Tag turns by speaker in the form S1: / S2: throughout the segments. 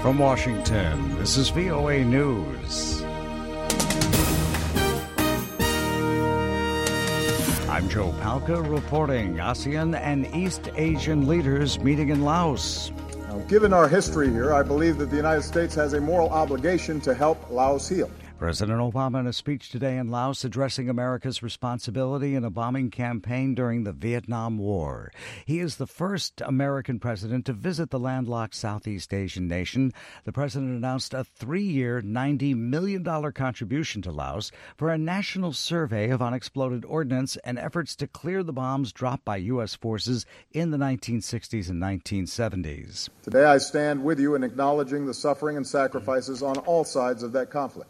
S1: From Washington, this is VOA News. I'm Joe Palca reporting. ASEAN and East Asian leaders meeting in Laos.
S2: Now, given our history here, I believe that the United States has a moral obligation to help Laos heal.
S1: President Obama in a speech today in Laos addressing America's responsibility in a bombing campaign during the Vietnam War. He is the first American president to visit the landlocked Southeast Asian nation. The president announced a 3-year, $90 million contribution to Laos for a national survey of unexploded ordnance and efforts to clear the bombs dropped by U.S. forces in the 1960s and 1970s.
S2: Today I stand with you in acknowledging the suffering and sacrifices on all sides of that conflict.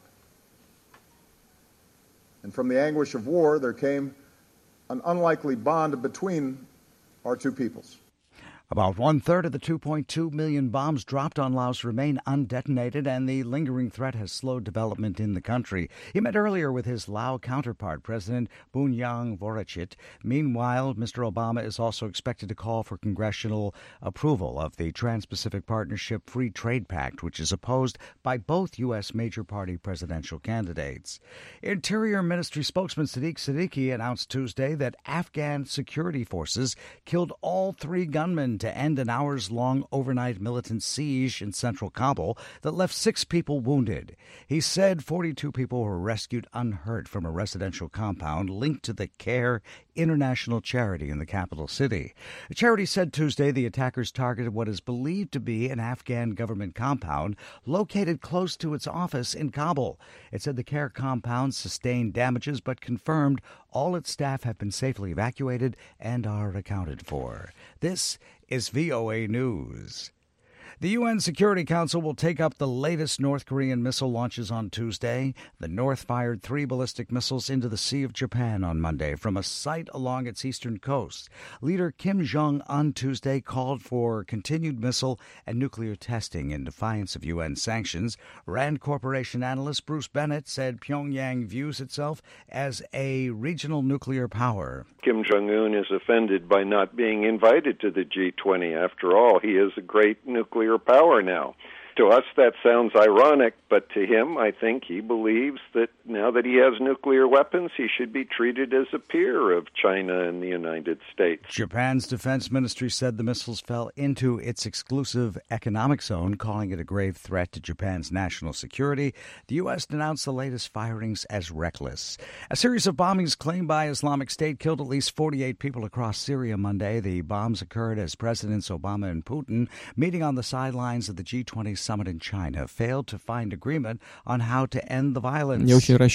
S2: And from the anguish of war, there came an unlikely bond between our two peoples.
S1: About one-third of the 2.2 million bombs dropped on Laos remain undetonated, and the lingering threat has slowed development in the country. He met earlier with his Lao counterpart, President Bunyang Vorachit. Meanwhile, Mr. Obama is also expected to call for congressional approval of the Trans-Pacific Partnership Free Trade Pact, which is opposed by both U.S. major party presidential candidates. Interior Ministry spokesman Sadiq Siddiqui announced Tuesday that Afghan security forces killed all 3 gunmen to end an hours-long overnight militant siege in central Kabul that left 6 people wounded. He said 42 people were rescued unhurt from a residential compound linked to the CARE International charity in the capital city. The charity said Tuesday the attackers targeted what is believed to be an Afghan government compound located close to its office in Kabul. It said the CARE compound sustained damages but confirmed all its staff have been safely evacuated and are accounted for. This is VOA News. The UN Security Council will take up the latest North Korean missile launches on Tuesday. The North fired 3 ballistic missiles into the Sea of Japan on Monday from a site along its eastern coast. Leader Kim Jong-un Tuesday called for continued missile and nuclear testing in defiance of UN sanctions. Rand Corporation analyst Bruce Bennett said Pyongyang views itself as a regional nuclear power.
S3: Kim Jong-un is offended by not being invited to the G20. After all, he is a great nuclear power now. To us, that sounds ironic, but to him, I think he believes that now that he has nuclear weapons, he should be treated as a peer of China and the United States.
S1: Japan's defense ministry said the missiles fell into its exclusive economic zone, calling it a grave threat to Japan's national security. The U.S. denounced the latest firings as reckless. A series of bombings claimed by Islamic State killed at least 48 people across Syria Monday. The bombs occurred as Presidents Obama and Putin, meeting on the sidelines of the G20 summit in China, failed to find agreement on how to end the violence.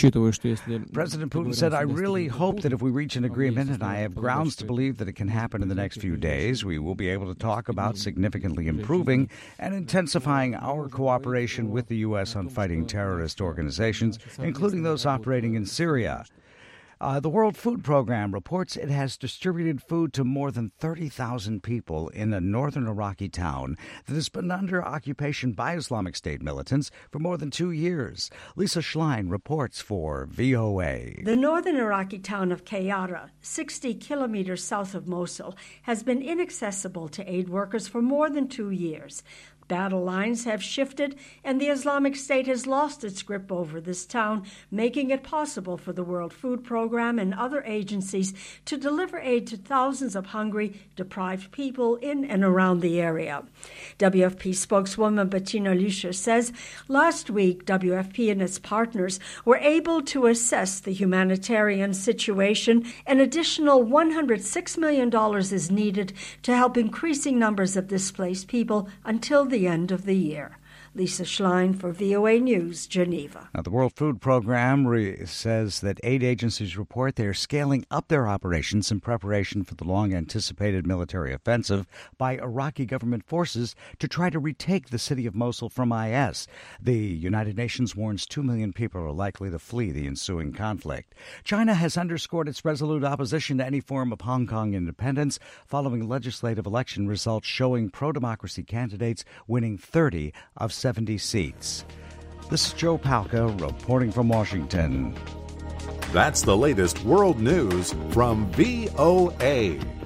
S1: President Putin said, "I really hope that if we reach an agreement, and I have grounds to believe that it can happen in the next few days, we will be able to talk about significantly improving and intensifying our cooperation with the U.S. on fighting terrorist organizations, including those operating in Syria." The World Food Program reports it has distributed food to more than 30,000 people in a northern Iraqi town that has been under occupation by Islamic State militants for more than 2 years. Lisa Schlein reports for VOA.
S4: The northern Iraqi town of Kayara, 60 kilometers south of Mosul, has been inaccessible to aid workers for more than 2 years. Battle lines have shifted, and the Islamic State has lost its grip over this town, making it possible for the World Food Program and other agencies to deliver aid to thousands of hungry, deprived people in and around the area. WFP spokeswoman Bettina Lüscher says last week WFP and its partners were able to assess the humanitarian situation. An additional $106 million is needed to help increasing numbers of displaced people until the end of the year. Lisa Schlein for VOA News, Geneva.
S1: Now, the World Food Program says that aid agencies report they are scaling up their operations in preparation for the long-anticipated military offensive by Iraqi government forces to try to retake the city of Mosul from IS. The United Nations warns 2 million people are likely to flee the ensuing conflict. China has underscored its resolute opposition to any form of Hong Kong independence following legislative election results showing pro-democracy candidates winning 30 of 70 seats. This is Joe Palca reporting from Washington.
S5: That's the latest world news from VOA.